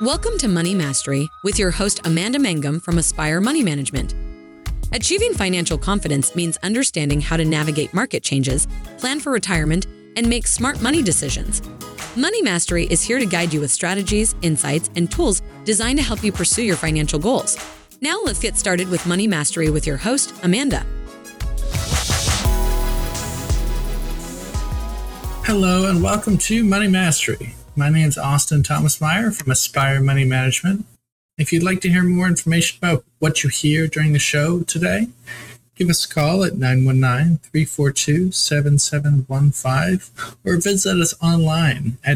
Welcome to Money Mastery with your host Amanda Mangum from Aspire Money Management. Achieving financial confidence means understanding how to navigate market changes, plan for retirement, and make smart money decisions. Money Mastery is here to guide you with strategies, insights, and tools designed to help you pursue your financial goals. Now let's get started with Money Mastery with your host, Amanda. Hello and welcome to Money Mastery. My name is Austin Thomas Meyer from Aspire Money Management. If you'd like to hear more information about what you hear during the show today, give us a call at 919-342-7715 or visit us online at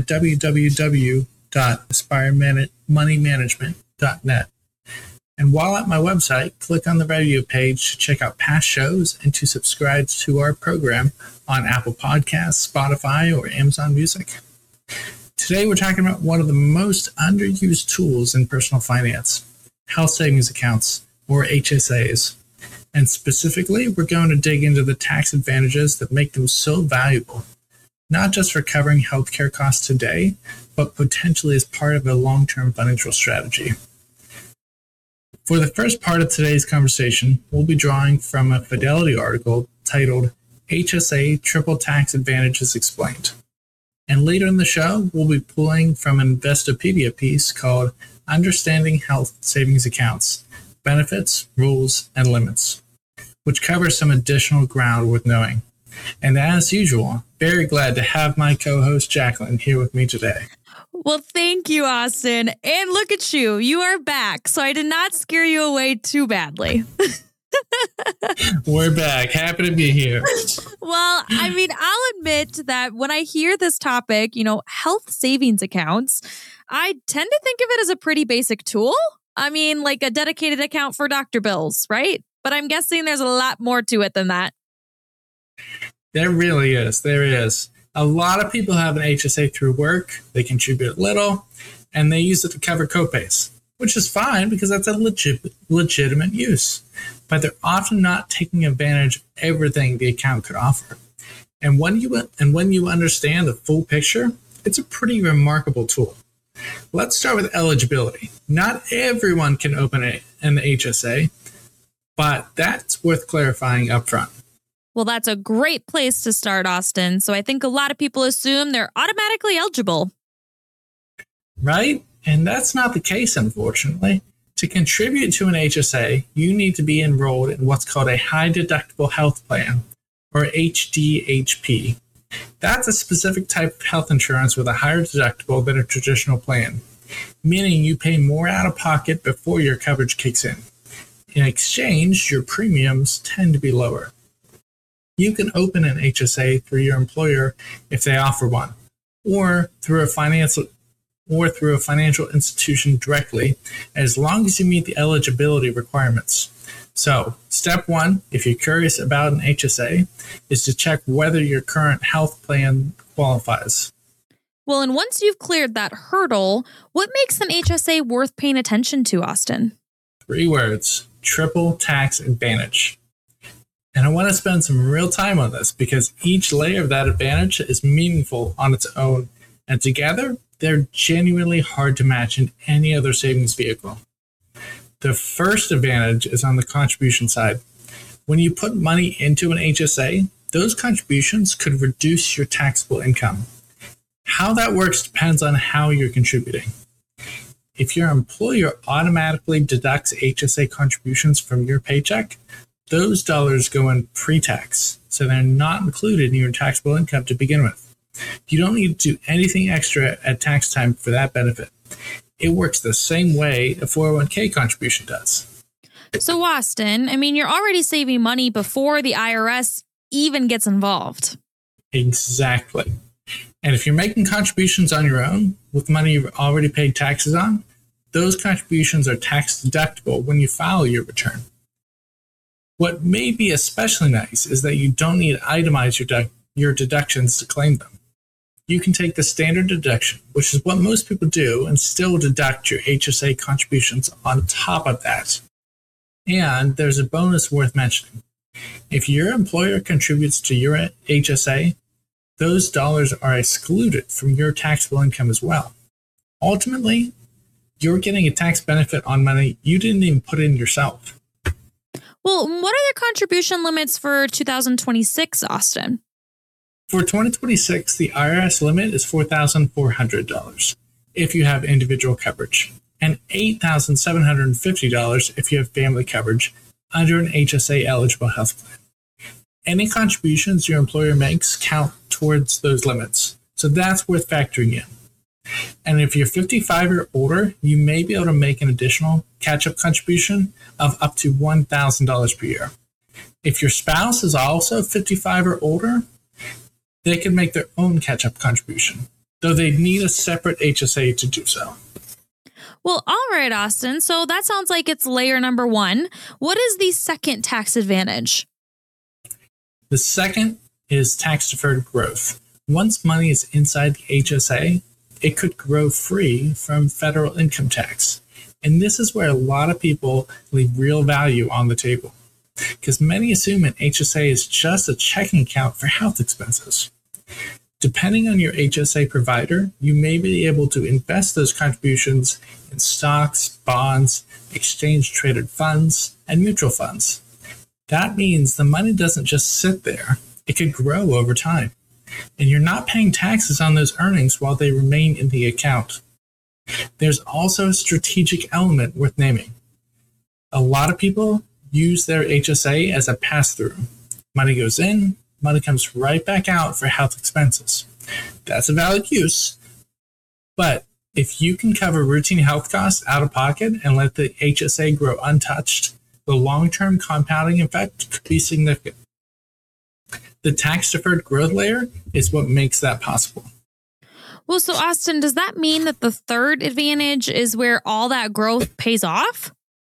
www.aspiremoneymanagement.net. And while at my website, click on the radio page to check out past shows and to subscribe to our program on Apple Podcasts, Spotify, or Amazon Music. Today, we're talking about one of the most underused tools in personal finance, health savings accounts, or HSAs. And specifically, we're going to dig into the tax advantages that make them so valuable, not just for covering healthcare costs today, but potentially as part of a long-term financial strategy. For the first part of today's conversation, we'll be drawing from a Fidelity article titled HSA Triple Tax Advantages Explained. And later in the show, we'll be pulling from an Investopedia piece called Understanding Health Savings Accounts, Benefits, Rules, and Limits, which covers some additional ground worth knowing. And as usual, very glad to have my co-host Jacqueline here with me today. Well, thank you, Austin. And look at you. You are back. So I did not scare you away too badly. We're back. Happy to be here. Well, I mean, I'll admit that when I hear this topic, health savings accounts, I tend to think of it as a pretty basic tool. I mean, like a dedicated account for doctor bills, right? But I'm guessing there's a lot more to it than that. There really is. There is. A lot of people have an HSA through work. They contribute little, and they use it to cover copays, which is fine because that's a legitimate use. But they're often not taking advantage of everything the account could offer. And when you understand the full picture, it's a pretty remarkable tool. Let's start with eligibility. Not everyone can open an HSA, but that's worth clarifying up front. Well, that's a great place to start, Austin. So I think a lot of people assume they're automatically eligible. Right? And that's not the case, unfortunately. To contribute to an HSA, you need to be enrolled in what's called a high deductible health plan, or HDHP. That's a specific type of health insurance with a higher deductible than a traditional plan, meaning you pay more out of pocket before your coverage kicks in. In exchange, your premiums tend to be lower. You can open an HSA through your employer if they offer one, or through a financial institution directly, as long as you meet the eligibility requirements. So, step one, if you're curious about an HSA, is to check whether your current health plan qualifies. Well, and once you've cleared that hurdle, what makes an HSA worth paying attention to, Austin? 3 words: triple tax advantage. And I want to spend some real time on this because each layer of that advantage is meaningful on its own, and together, they're genuinely hard to match in any other savings vehicle. The first advantage is on the contribution side. When you put money into an HSA, those contributions could reduce your taxable income. How that works depends on how you're contributing. If your employer automatically deducts HSA contributions from your paycheck, those dollars go in pre-tax, so they're not included in your taxable income to begin with. You don't need to do anything extra at tax time for that benefit. It works the same way a 401k contribution does. So, Austin, you're already saving money before the IRS even gets involved. Exactly. And if you're making contributions on your own with money you've already paid taxes on, those contributions are tax deductible when you file your return. What may be especially nice is that you don't need to itemize your deductions to claim them. You can take the standard deduction, which is what most people do, and still deduct your HSA contributions on top of that. And there's a bonus worth mentioning. If your employer contributes to your HSA, those dollars are excluded from your taxable income as well. Ultimately, you're getting a tax benefit on money you didn't even put in yourself. Well, what are the contribution limits for 2026, Austin? For 2026, the IRS limit is $4,400 if you have individual coverage, and $8,750 if you have family coverage under an HSA-eligible health plan. Any contributions your employer makes count towards those limits, so that's worth factoring in. And if you're 55 or older, you may be able to make an additional catch-up contribution of up to $1,000 per year. If your spouse is also 55 or older, they can make their own catch-up contribution, though they need a separate HSA to do so. Well, all right, Austin. So that sounds like it's layer number 1. What is the second tax advantage? The second is tax-deferred growth. Once money is inside the HSA, it could grow free from federal income tax. And this is where a lot of people leave real value on the table, because many assume an HSA is just a checking account for health expenses. Depending on your HSA provider, you may be able to invest those contributions in stocks, bonds, exchange-traded funds, and mutual funds. That means the money doesn't just sit there. It could grow over time. And you're not paying taxes on those earnings while they remain in the account. There's also a strategic element worth naming. A lot of people use their HSA as a pass-through. Money goes in, money comes right back out for health expenses. That's a valid use. But if you can cover routine health costs out of pocket and let the HSA grow untouched, the long-term compounding effect could be significant. The tax-deferred growth layer is what makes that possible. Well, so Austin, does that mean that the third advantage is where all that growth pays off?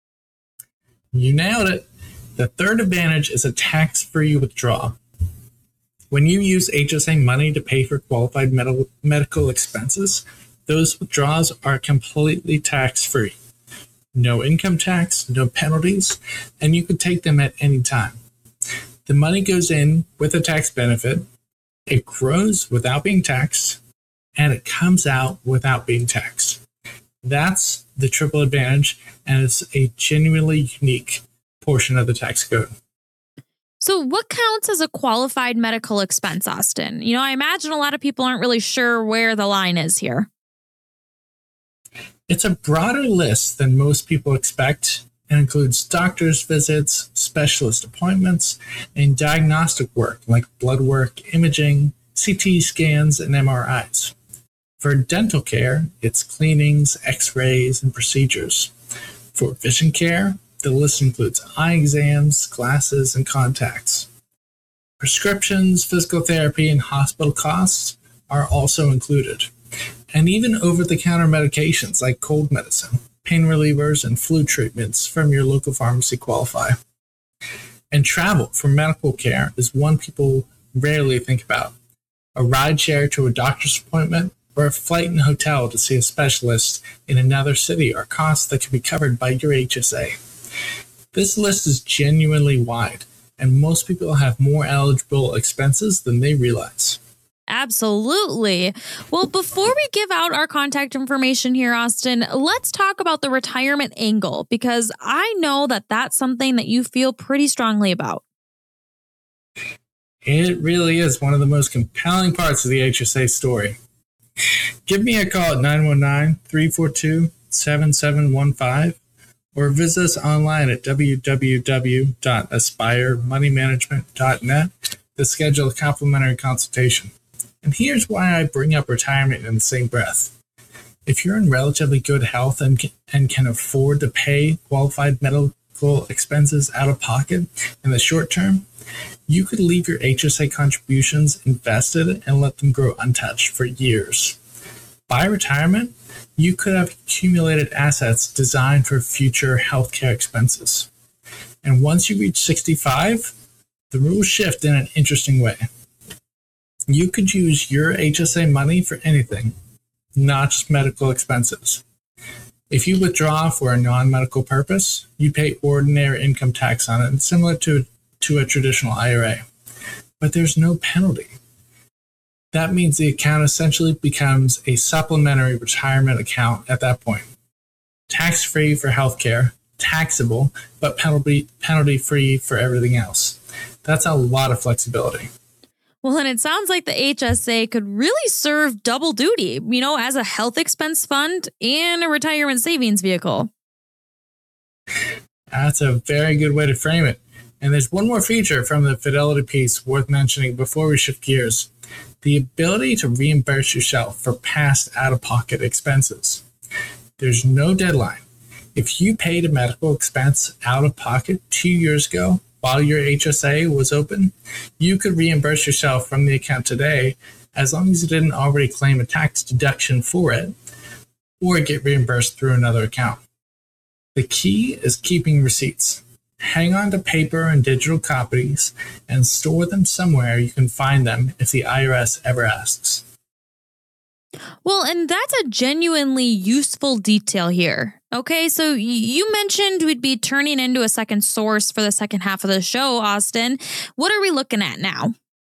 You nailed it. The third advantage is a tax-free withdrawal. When you use HSA money to pay for qualified medical expenses, those withdrawals are completely tax-free. No income tax, no penalties, and you can take them at any time. The money goes in with a tax benefit, it grows without being taxed, and it comes out without being taxed. That's the triple advantage, and it's a genuinely unique portion of the tax code. So what counts as a qualified medical expense, Austin? You know, I imagine a lot of people aren't really sure where the line is here. It's a broader list than most people expect and includes doctor's visits, specialist appointments, and diagnostic work like blood work, imaging, CT scans, and MRIs. For dental care, it's cleanings, x-rays, and procedures. For vision care, the list includes eye exams, glasses, and contacts. Prescriptions, physical therapy, and hospital costs are also included. And even over-the-counter medications like cold medicine, pain relievers, and flu treatments from your local pharmacy qualify. And travel for medical care is one people rarely think about. A ride share to a doctor's appointment or a flight and hotel to see a specialist in another city are costs that can be covered by your HSA. This list is genuinely wide, and most people have more eligible expenses than they realize. Absolutely. Well, before we give out our contact information here, Austin, let's talk about the retirement angle, because I know that that's something that you feel pretty strongly about. It really is one of the most compelling parts of the HSA story. Give me a call at 919-342-7715 or visit us online at www.aspiremoneymanagement.net to schedule a complimentary consultation. And here's why I bring up retirement in the same breath. If you're in relatively good health and can afford to pay qualified medical expenses out of pocket in the short term, you could leave your HSA contributions invested and let them grow untouched for years. By retirement, you could have accumulated assets designed for future healthcare expenses. And once you reach 65, the rules shift in an interesting way. You could use your HSA money for anything, not just medical expenses. If you withdraw for a non-medical purpose, you pay ordinary income tax on it, similar to a traditional IRA. But there's no penalty. That means the account essentially becomes a supplementary retirement account at that point. tax-free for healthcare, taxable, but penalty-free for everything else. That's a lot of flexibility. Well, and it sounds like the HSA could really serve double duty, as a health expense fund and a retirement savings vehicle. That's a very good way to frame it. And there's one more feature from the Fidelity piece worth mentioning before we shift gears. The ability to reimburse yourself for past out-of-pocket expenses. There's no deadline. If you paid a medical expense out of pocket 2 years ago while your HSA was open, you could reimburse yourself from the account today as long as you didn't already claim a tax deduction for it or get reimbursed through another account. The key is keeping receipts. Hang on to paper and digital copies and store them somewhere you can find them if the IRS ever asks. Well, and that's a genuinely useful detail here. Okay, so you mentioned we'd be turning into a second source for the second half of the show, Austin. What are we looking at now?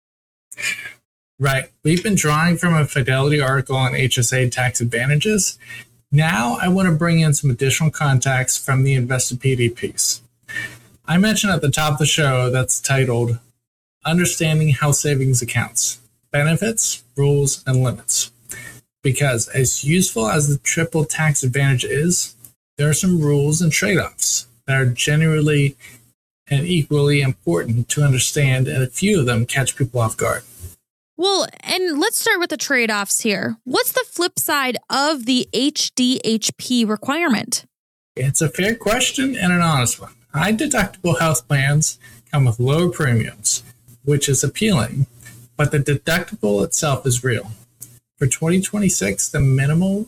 Right. We've been drawing from a Fidelity article on HSA tax advantages. Now I want to bring in some additional context from the Investopedia piece. I mentioned at the top of the show that's titled Understanding Health Savings Accounts, Benefits, Rules, and Limits. Because as useful as the triple tax advantage is, there are some rules and trade-offs that are generally and equally important to understand, and a few of them catch people off guard. Well, and let's start with the trade-offs here. What's the flip side of the HDHP requirement? It's a fair question and an honest one. High deductible health plans come with lower premiums, which is appealing, but the deductible itself is real. For 2026, the minimum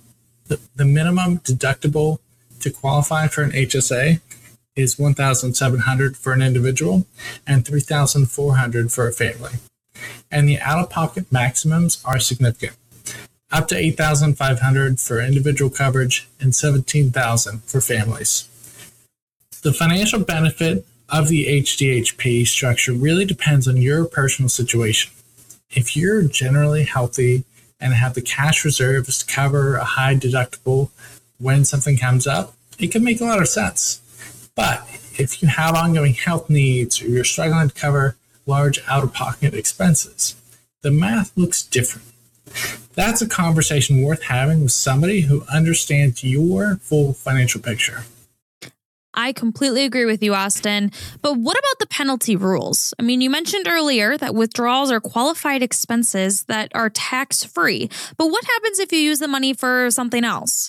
deductible to qualify for an HSA is $1,700 for an individual and $3,400 for a family. And the out-of-pocket maximums are significant, up to $8,500 for individual coverage and $17,000 for families. The financial benefit of the HDHP structure really depends on your personal situation. If you're generally healthy and have the cash reserves to cover a high deductible when something comes up, it can make a lot of sense. But if you have ongoing health needs or you're struggling to cover large out-of-pocket expenses, the math looks different. That's a conversation worth having with somebody who understands your full financial picture. I completely agree with you, Austin. But what about the penalty rules? I mean, you mentioned earlier that withdrawals are qualified expenses that are tax-free. But what happens if you use the money for something else?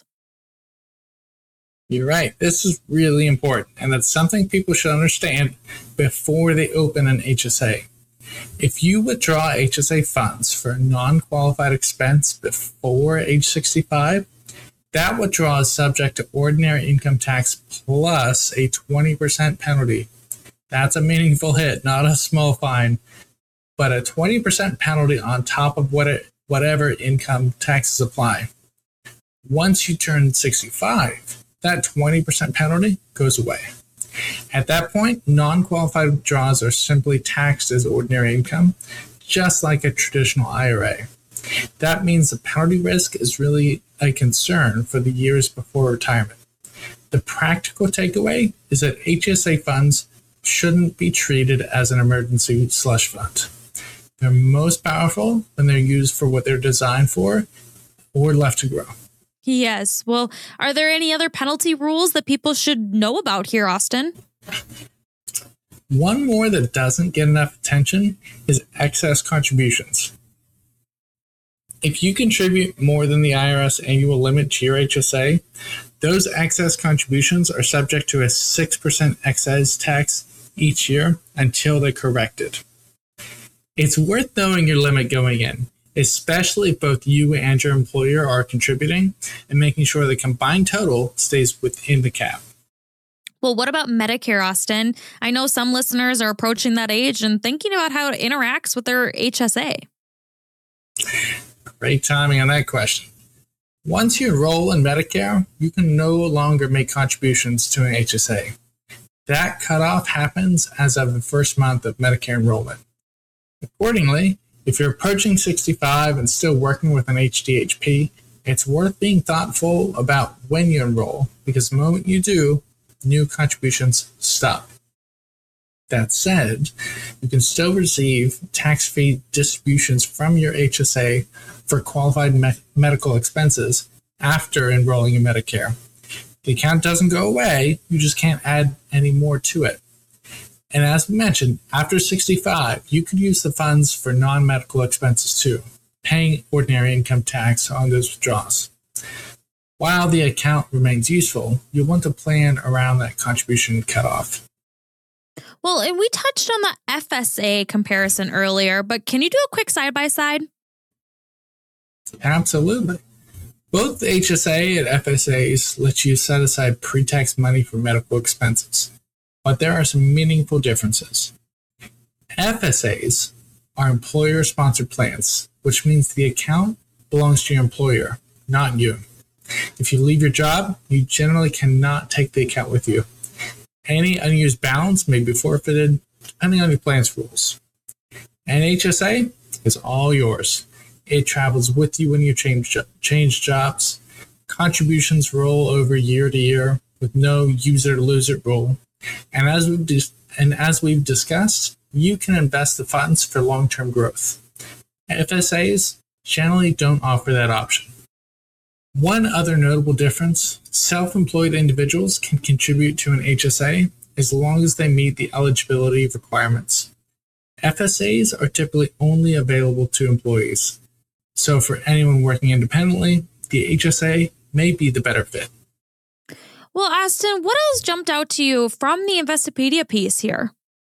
You're right. This is really important, and that's something people should understand before they open an HSA. If you withdraw HSA funds for a non-qualified expense before age 65, that withdrawal is subject to ordinary income tax plus a 20% penalty. That's a meaningful hit, not a small fine, but a 20% penalty on top of whatever income taxes apply. Once you turn 65, that 20% penalty goes away. At that point, non-qualified withdrawals are simply taxed as ordinary income, just like a traditional IRA. That means the penalty risk is really a concern for the years before retirement. The practical takeaway is that HSA funds shouldn't be treated as an emergency slush fund. They're most powerful when they're used for what they're designed for or left to grow. Yes. Well, are there any other penalty rules that people should know about here, Austin? One more that doesn't get enough attention is excess contributions. If you contribute more than the IRS annual limit to your HSA, those excess contributions are subject to a 6% excise tax each year until they're corrected. It's worth knowing your limit going in, especially if both you and your employer are contributing, and making sure the combined total stays within the cap. Well, what about Medicare, Austin? I know some listeners are approaching that age and thinking about how it interacts with their HSA. Great timing on that question. Once you enroll in Medicare, you can no longer make contributions to an HSA. That cutoff happens as of the first month of Medicare enrollment. Accordingly, if you're approaching 65 and still working with an HDHP, It's worth being thoughtful about when you enroll, because the moment you do, new contributions stop. That said, you can still receive tax-free distributions from your HSA for qualified medical expenses after enrolling in Medicare. The account doesn't go away, you just can't add any more to it. And as we mentioned, after 65, you could use the funds for non-medical expenses too, paying ordinary income tax on those withdrawals. While the account remains useful, you'll want to plan around that contribution cutoff. Well, and we touched on the FSA comparison earlier, but can you do a quick side-by-side? Absolutely. Both HSA and FSAs let you set aside pre-tax money for medical expenses, but there are some meaningful differences. FSAs are employer-sponsored plans, which means the account belongs to your employer, not you. If you leave your job, you generally cannot take the account with you. Any unused balance may be forfeited, depending on your plan's rules. An HSA is all yours. It travels with you when you change jobs. Contributions roll over year to year with no use-it-or-lose-it rule. And as we've discussed, you can invest the funds for long-term growth. FSAs generally don't offer that option. One other notable difference, self-employed individuals can contribute to an HSA as long as they meet the eligibility requirements. FSAs are typically only available to employees. So for anyone working independently, the HSA may be the better fit. Well, Austin, what else jumped out to you from the Investopedia piece here?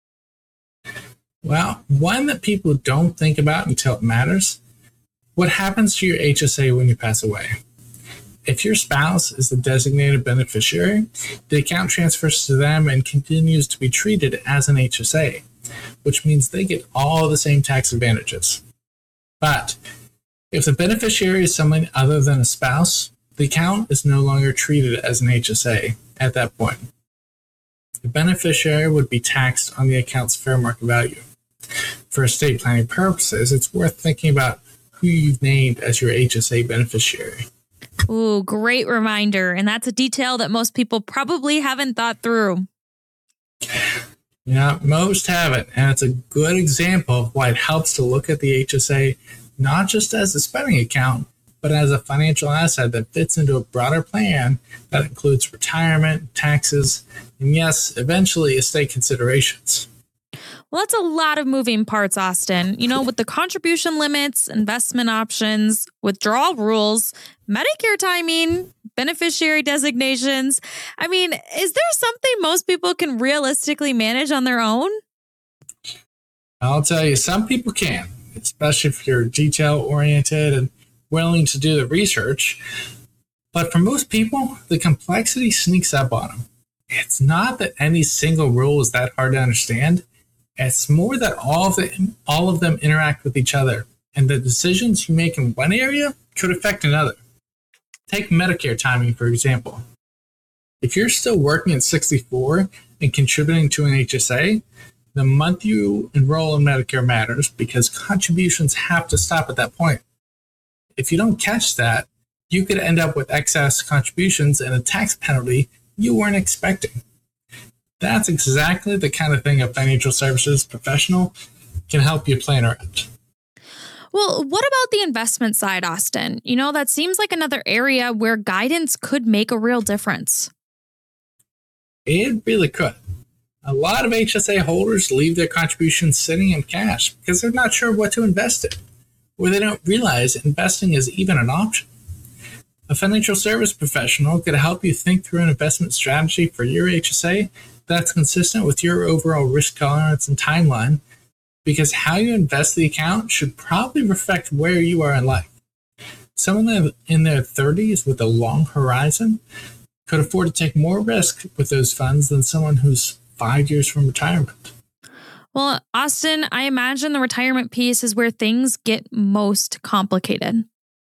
Well, one that people don't think about until it matters. What happens to your HSA when you pass away? If your spouse is the designated beneficiary, the account transfers to them and continues to be treated as an HSA, which means they get all the same tax advantages. But if the beneficiary is someone other than a spouse, the account is no longer treated as an HSA at that point. The beneficiary would be taxed on the account's fair market value. For estate planning purposes, it's worth thinking about who you've named as your HSA beneficiary. Ooh, great reminder. And that's a detail that most people probably haven't thought through. Yeah, most haven't. And it's a good example of why it helps to look at the HSA not just as a spending account, but as a financial asset that fits into a broader plan that includes retirement, taxes, and yes, eventually estate considerations. Well, that's a lot of moving parts, Austin. You know, with the contribution limits, investment options, withdrawal rules, Medicare timing, beneficiary designations. I mean, is there something most people can realistically manage on their own? I'll tell you, some people can, especially if you're detail-oriented and willing to do the research. But for most people, the complexity sneaks up on them. It's not that any single rule is that hard to understand. It's more that all of them interact with each other, and the decisions you make in one area could affect another. Take Medicare timing, for example. If you're still working at 64 and contributing to an HSA, the month you enroll in Medicare matters because contributions have to stop at that point. If you don't catch that, you could end up with excess contributions and a tax penalty you weren't expecting. That's exactly the kind of thing a financial services professional can help you plan around. Well, what about the investment side, Austin? You know, that seems like another area where guidance could make a real difference. It really could. A lot of HSA holders leave their contributions sitting in cash because they're not sure what to invest in, or they don't realize investing is even an option. A financial service professional could help you think through an investment strategy for your HSA that's consistent with your overall risk tolerance and timeline, because how you invest the account should probably reflect where you are in life. Someone in their 30s with a long horizon could afford to take more risk with those funds than someone who's 5 years from retirement. Well, Austin, I imagine the retirement piece is where things get most complicated.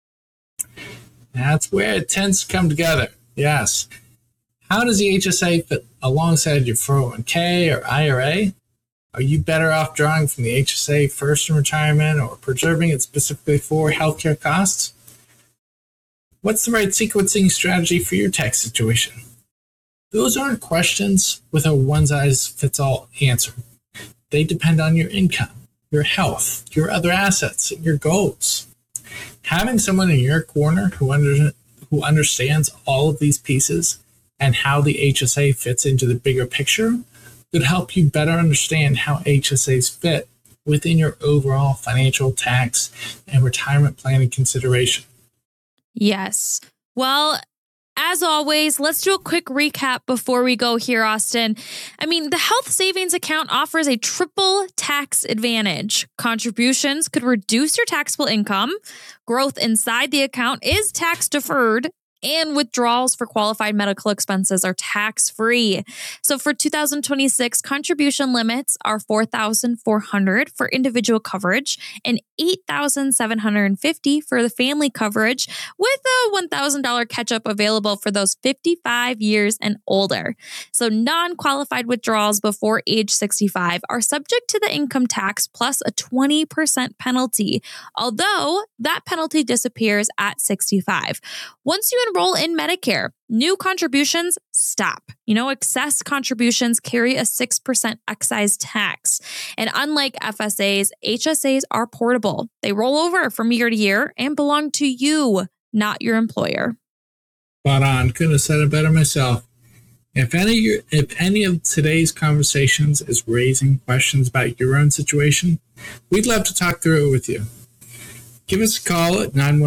That's where it tends to come together, yes. How does the HSA fit alongside your 401k or IRA? Are you better off drawing from the HSA first in retirement or preserving it specifically for healthcare costs? What's the right sequencing strategy for your tax situation? Those aren't questions with a one-size-fits-all answer. They depend on your income, your health, your other assets, and your goals. Having someone in your corner who understands all of these pieces and how the HSA fits into the bigger picture could help you better understand how HSAs fit within your overall financial, tax, and retirement planning consideration. Yes. Well, as always, let's do a quick recap before we go here, Austin. I mean, the health savings account offers a triple tax advantage. Contributions could reduce your taxable income. Growth inside the account is tax deferred. And withdrawals for qualified medical expenses are tax-free. So for 2026, contribution limits are $4,400 for individual coverage and $8,750 for the family coverage, with a $1,000 catch-up available for those 55 years and older. So non-qualified withdrawals before age 65 are subject to the income tax plus a 20% penalty, although that penalty disappears at 65. Once you enroll in Medicare, new contributions stop. Excess contributions carry a 6% excise tax. And unlike FSAs, HSAs are portable. They roll over from year to year and belong to you, not your employer. Spot on. Couldn't have said it better myself. If any of today's conversations is raising questions about your own situation, we'd love to talk through it with you. Give us a call at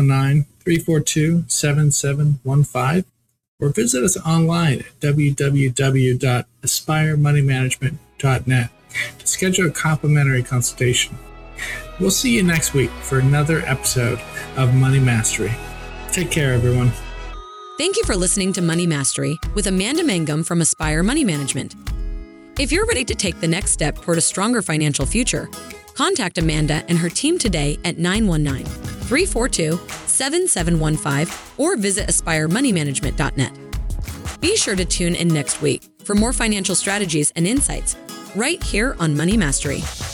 919-342-7715 or visit us online at www.aspiremoneymanagement.net to schedule a complimentary consultation. We'll see you next week for another episode of Money Mastery. Take care, everyone. Thank you for listening to Money Mastery with Amanda Mangum from Aspire Money Management. If you're ready to take the next step toward a stronger financial future, contact Amanda and her team today at 919-342-7715 or visit aspiremoneymanagement.net. Be sure to tune in next week for more financial strategies and insights right here on Money Mastery.